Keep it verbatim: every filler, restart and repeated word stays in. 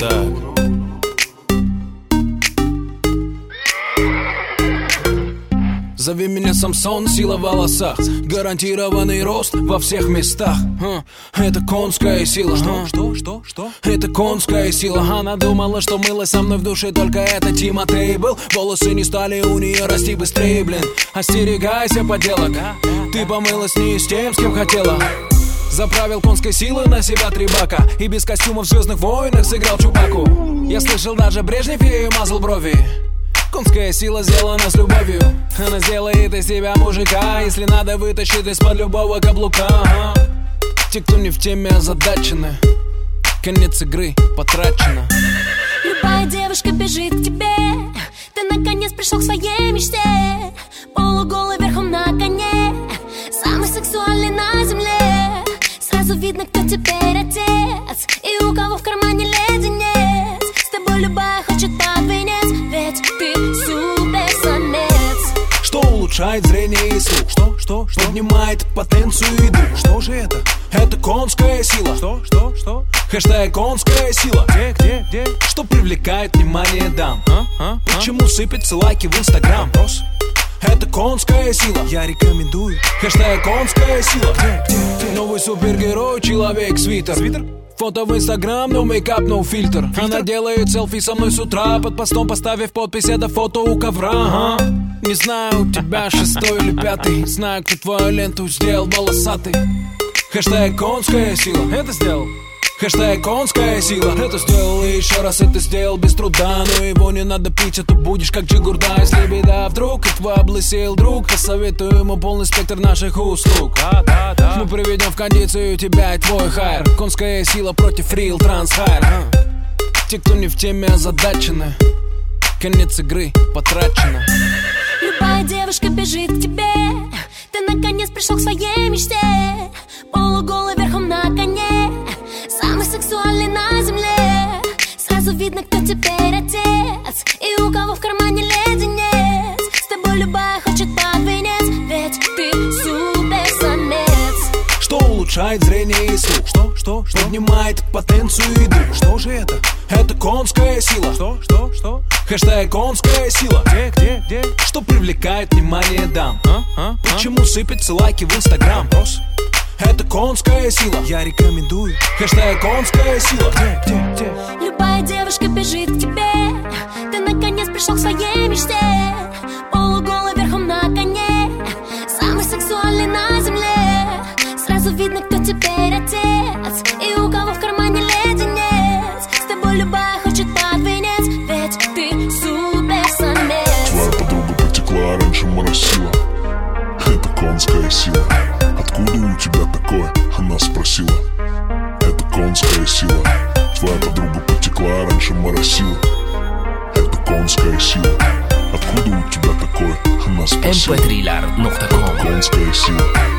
так. Зови меня Самсон, сила в волосах, гарантированный рост во всех местах. а, Это конская сила. Что, что, что, что? Это конская сила. Она думала, что мылась со мной в душе, только это Тимотей был. Волосы не стали у нее расти быстрее, блин. Остерегайся поделок. Ты помылась не с тем, с кем хотела. Заправил конской силы на себя три бака и без костюмов в «Звездных войнах» сыграл Чупаку. Я слышал, даже Брежнев ею мазал брови. Конская сила сделана с любовью. Она сделает из тебя мужика, если надо, вытащит из-под любого каблука. ага. Те, кто не в теме, озадачены. Конец игры потрачено. Любая девушка бежит к тебе. Ты наконец пришел к своей мечте. Полуголый верхом на коне, самый сексуальный на земле. Сразу видно, кто теперь отец и у кого в кармане леденец. С тобой любая хочет под венец, ведь ты суперсамец. Что улучшает зрение и слух? Что, что, что? Поднимает потенцию и дух. Что же это? Это конская сила. Что, что, что? Хэштег конская сила. Где, где, где? Что привлекает внимание дам? А, а, Почему сыпятся лайки в инстаграм? Вопрос. Это конская сила. Я рекомендую. Хэштег конская сила. Где, где, где? Новый супергерой, человек-свитер. Свитер? Фото в инстаграм, no мейкап, no фильтр. Она делает селфи со мной с утра, под постом поставив подпись, это фото у ковра. ага. Не знаю, у тебя шестой или пятый. Знаю, кто твою ленту сделал волосатый. Хэштег конская сила. Это сделал. Хэштег конская сила. Это сделал и еще раз это сделал без труда. Но его не надо пить, а то будешь как Джигурда. Если беда вдруг, и твой облысел друг, посоветую ему полный спектр наших услуг. Да, да, да. Мы приведем в кондицию тебя и твой хайр. Конская сила против рил трансхайр. Те, кто не в теме, озадачены. Конец игры потрачено. Любая девушка бежит к тебе. Ты наконец пришел к своей мечте. Полуголый верхом на коне, самый сексуальный на земле. Сразу видно, кто теперь отец и у кого в кармане леденец. С тобой любая хочет под венец, ведь ты суперсамец. Что улучшает зрение и слух? Что, что, что? Поднимает потенцию и дух. Что же это? Это конская сила. Что, что, что? Хэштег конская сила. Где, где, где? Что привлекает внимание дам? А, а, Почему сыпятся лайки в инстаграм? Вопрос. Это конская сила. Я рекомендую. Хэштег конская сила. Где, где, где? Любая девушка бежит к тебе. Ты наконец пришел к своей мечте. Полуголый верхом на коне, самый сексуальный на земле. Сразу видно, кто теперь отец и у кого в кармане леденец. С тобой любая хочет под венец, ведь ты суперсамец. Твоя подруга потекла, раньше моросила. Это конская сила. Откуда у тебя такое? Она спросила. Это конская сила. Твоя подруга потекла, раньше моросила. Это конская сила. Откуда у тебя такое? Она спросила. эм пэ три лар точка ком. Конская сила.